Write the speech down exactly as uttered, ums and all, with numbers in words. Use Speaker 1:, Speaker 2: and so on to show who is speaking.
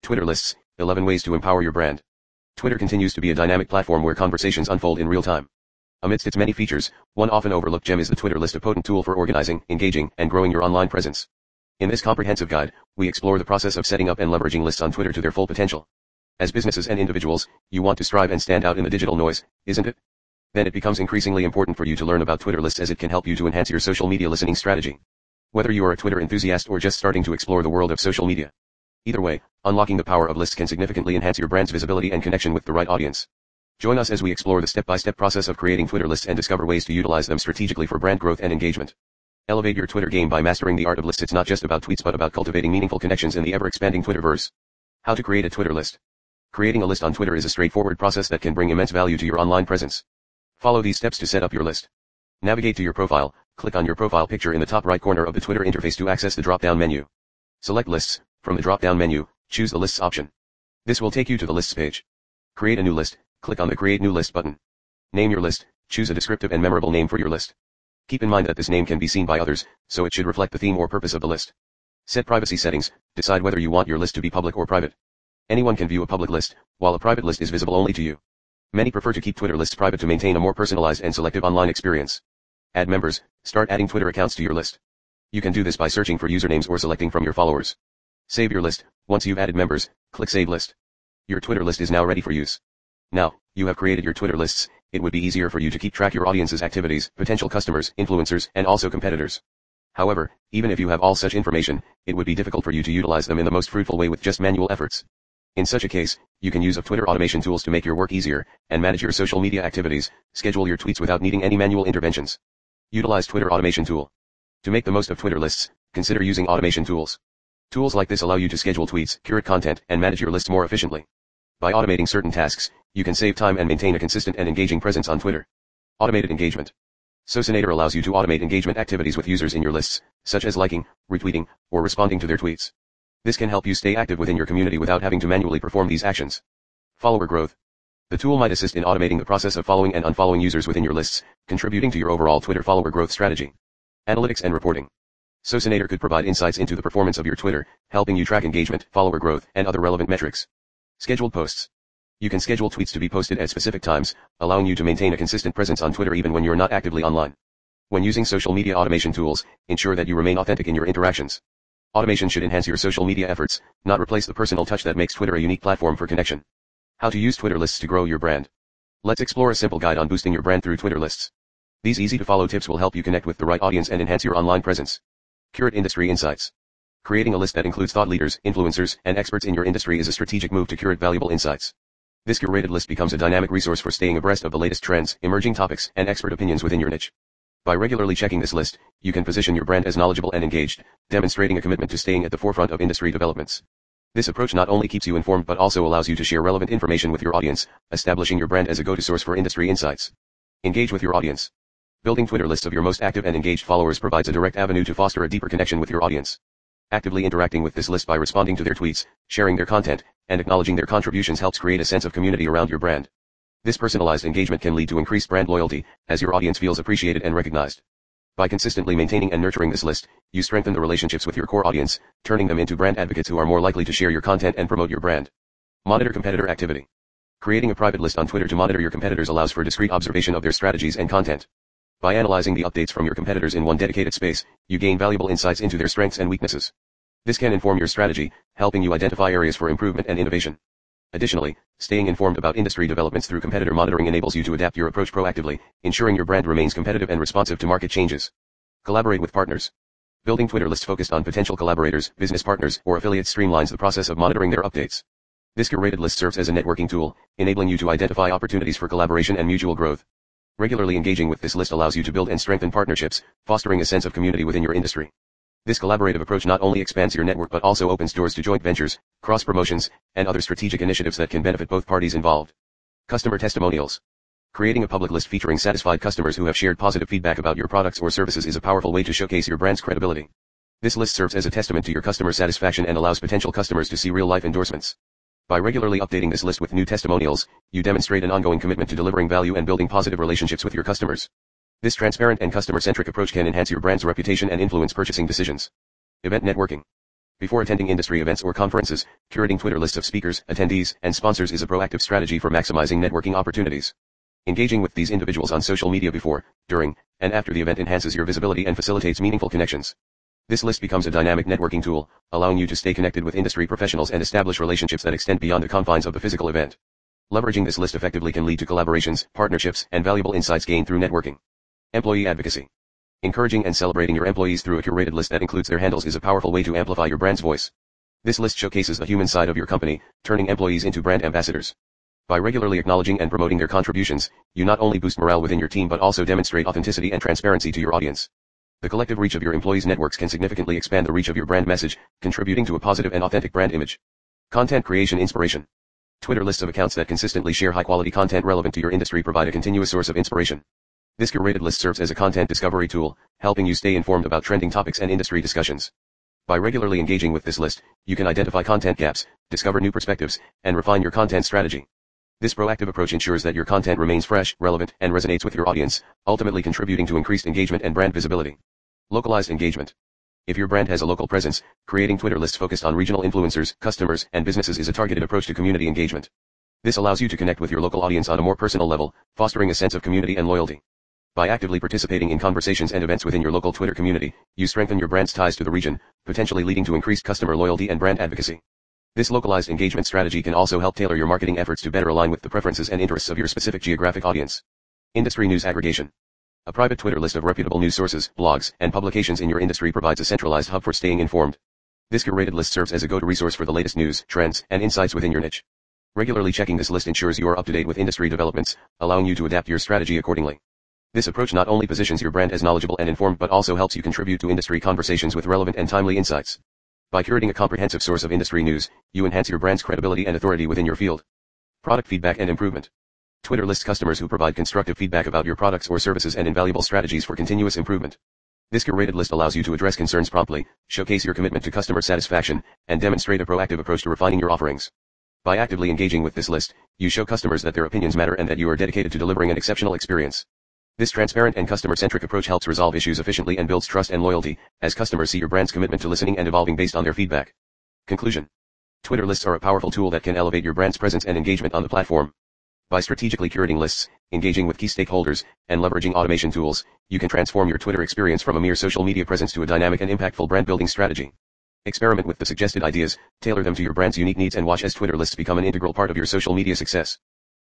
Speaker 1: Twitter lists, eleven ways to empower your brand. Twitter continues to be a dynamic platform where conversations unfold in real time. Amidst its many features, one often overlooked gem is the Twitter list, a potent tool for organizing, engaging, and growing your online presence. In this comprehensive guide, we explore the process of setting up and leveraging lists on Twitter to their full potential. As businesses and individuals, you want to strive and stand out in the digital noise, isn't it? Then it becomes increasingly important for you to learn about Twitter lists, as it can help you to enhance your social media listening strategy. Whether you are a Twitter enthusiast or just starting to explore the world of social media. Either way, unlocking the power of lists can significantly enhance your brand's visibility and connection with the right audience. Join us as we explore the step-by-step process of creating Twitter lists and discover ways to utilize them strategically for brand growth and engagement. Elevate your Twitter game by mastering the art of lists. It's not just about tweets but about cultivating meaningful connections in the ever-expanding Twitterverse. How to create a Twitter list. Creating a list on Twitter is a straightforward process that can bring immense value to your online presence. Follow these steps to set up your list. Navigate to your profile, click on your profile picture in the top right corner of the Twitter interface to access the drop-down menu. Select Lists. From the drop-down menu, choose the Lists option. This will take you to the Lists page. Create a new list. Click on the Create New List button. Name your list. Choose a descriptive and memorable name for your list. Keep in mind that this name can be seen by others, so it should reflect the theme or purpose of the list. Set privacy settings. Decide whether you want your list to be public or private. Anyone can view a public list, while a private list is visible only to you. Many prefer to keep Twitter lists private to maintain a more personalized and selective online experience. Add members. Start adding Twitter accounts to your list. You can do this by searching for usernames or selecting from your followers. Save your list. Once you've added members, click Save List. Your Twitter list is now ready for use. Now, you have created your Twitter lists, it would be easier for you to keep track your audience's activities, potential customers, influencers, and also competitors. However, even if you have all such information, it would be difficult for you to utilize them in the most fruitful way with just manual efforts. In such a case, you can use of Twitter automation tools to make your work easier, and manage your social media activities, schedule your tweets without needing any manual interventions. Utilize Twitter automation tool. To make the most of Twitter lists, consider using automation tools. Tools like this allow you to schedule tweets, curate content, and manage your lists more efficiently. By automating certain tasks, you can save time and maintain a consistent and engaging presence on Twitter. Automated engagement. Socinator allows you to automate engagement activities with users in your lists, such as liking, retweeting, or responding to their tweets. This can help you stay active within your community without having to manually perform these actions. Follower growth. The tool might assist in automating the process of following and unfollowing users within your lists, contributing to your overall Twitter follower growth strategy. Analytics and reporting. Socinator could provide insights into the performance of your Twitter, helping you track engagement, follower growth, and other relevant metrics. Scheduled posts. You can schedule tweets to be posted at specific times, allowing you to maintain a consistent presence on Twitter even when you're not actively online. When using social media automation tools, ensure that you remain authentic in your interactions. Automation should enhance your social media efforts, not replace the personal touch that makes Twitter a unique platform for connection. How to use Twitter lists to grow your brand. Let's explore a simple guide on boosting your brand through Twitter lists. These easy-to-follow tips will help you connect with the right audience and enhance your online presence. Curate industry insights. Creating a list that includes thought leaders, influencers, and experts in your industry is a strategic move to curate valuable insights. This curated list becomes a dynamic resource for staying abreast of the latest trends, emerging topics, and expert opinions within your niche. By regularly checking this list, you can position your brand as knowledgeable and engaged, demonstrating a commitment to staying at the forefront of industry developments. This approach not only keeps you informed but also allows you to share relevant information with your audience, establishing your brand as a go-to source for industry insights. Engage with your audience. Building Twitter lists of your most active and engaged followers provides a direct avenue to foster a deeper connection with your audience. Actively interacting with this list by responding to their tweets, sharing their content, and acknowledging their contributions helps create a sense of community around your brand. This personalized engagement can lead to increased brand loyalty, as your audience feels appreciated and recognized. By consistently maintaining and nurturing this list, you strengthen the relationships with your core audience, turning them into brand advocates who are more likely to share your content and promote your brand. Monitor competitor activity. Creating a private list on Twitter to monitor your competitors allows for discrete observation of their strategies and content. By analyzing the updates from your competitors in one dedicated space, you gain valuable insights into their strengths and weaknesses. This can inform your strategy, helping you identify areas for improvement and innovation. Additionally, staying informed about industry developments through competitor monitoring enables you to adapt your approach proactively, ensuring your brand remains competitive and responsive to market changes. Collaborate with partners. Building Twitter lists focused on potential collaborators, business partners, or affiliates streamlines the process of monitoring their updates. This curated list serves as a networking tool, enabling you to identify opportunities for collaboration and mutual growth. Regularly engaging with this list allows you to build and strengthen partnerships, fostering a sense of community within your industry. This collaborative approach not only expands your network but also opens doors to joint ventures, cross-promotions, and other strategic initiatives that can benefit both parties involved. Customer testimonials. Creating a public list featuring satisfied customers who have shared positive feedback about your products or services is a powerful way to showcase your brand's credibility. This list serves as a testament to your customer satisfaction and allows potential customers to see real-life endorsements. By regularly updating this list with new testimonials, you demonstrate an ongoing commitment to delivering value and building positive relationships with your customers. This transparent and customer-centric approach can enhance your brand's reputation and influence purchasing decisions. Event networking. Before attending industry events or conferences, curating Twitter lists of speakers, attendees, and sponsors is a proactive strategy for maximizing networking opportunities. Engaging with these individuals on social media before, during, and after the event enhances your visibility and facilitates meaningful connections. This list becomes a dynamic networking tool, allowing you to stay connected with industry professionals and establish relationships that extend beyond the confines of the physical event. Leveraging this list effectively can lead to collaborations, partnerships, and valuable insights gained through networking. Employee advocacy. Encouraging and celebrating your employees through a curated list that includes their handles is a powerful way to amplify your brand's voice. This list showcases the human side of your company, turning employees into brand ambassadors. By regularly acknowledging and promoting their contributions, you not only boost morale within your team but also demonstrate authenticity and transparency to your audience. The collective reach of your employees' networks can significantly expand the reach of your brand message, contributing to a positive and authentic brand image. Content creation inspiration. Twitter lists of accounts that consistently share high-quality content relevant to your industry provide a continuous source of inspiration. This curated list serves as a content discovery tool, helping you stay informed about trending topics and industry discussions. By regularly engaging with this list, you can identify content gaps, discover new perspectives, and refine your content strategy. This proactive approach ensures that your content remains fresh, relevant, and resonates with your audience, ultimately contributing to increased engagement and brand visibility. Localized engagement. If your brand has a local presence, creating Twitter lists focused on regional influencers, customers, and businesses is a targeted approach to community engagement. This allows you to connect with your local audience on a more personal level, fostering a sense of community and loyalty. By actively participating in conversations and events within your local Twitter community, you strengthen your brand's ties to the region, potentially leading to increased customer loyalty and brand advocacy. This localized engagement strategy can also help tailor your marketing efforts to better align with the preferences and interests of your specific geographic audience. Industry news aggregation. A private Twitter list of reputable news sources, blogs, and publications in your industry provides a centralized hub for staying informed. This curated list serves as a go-to resource for the latest news, trends, and insights within your niche. Regularly checking this list ensures you are up to date with industry developments, allowing you to adapt your strategy accordingly. This approach not only positions your brand as knowledgeable and informed but also helps you contribute to industry conversations with relevant and timely insights. By curating a comprehensive source of industry news, you enhance your brand's credibility and authority within your field. Product feedback and improvement. Twitter lists customers who provide constructive feedback about your products or services and invaluable strategies for continuous improvement. This curated list allows you to address concerns promptly, showcase your commitment to customer satisfaction, and demonstrate a proactive approach to refining your offerings. By actively engaging with this list, you show customers that their opinions matter and that you are dedicated to delivering an exceptional experience. This transparent and customer-centric approach helps resolve issues efficiently and builds trust and loyalty, as customers see your brand's commitment to listening and evolving based on their feedback. Conclusion. Twitter lists are a powerful tool that can elevate your brand's presence and engagement on the platform. By strategically curating lists, engaging with key stakeholders, and leveraging automation tools, you can transform your Twitter experience from a mere social media presence to a dynamic and impactful brand building strategy. Experiment with the suggested ideas, tailor them to your brand's unique needs and watch as Twitter lists become an integral part of your social media success.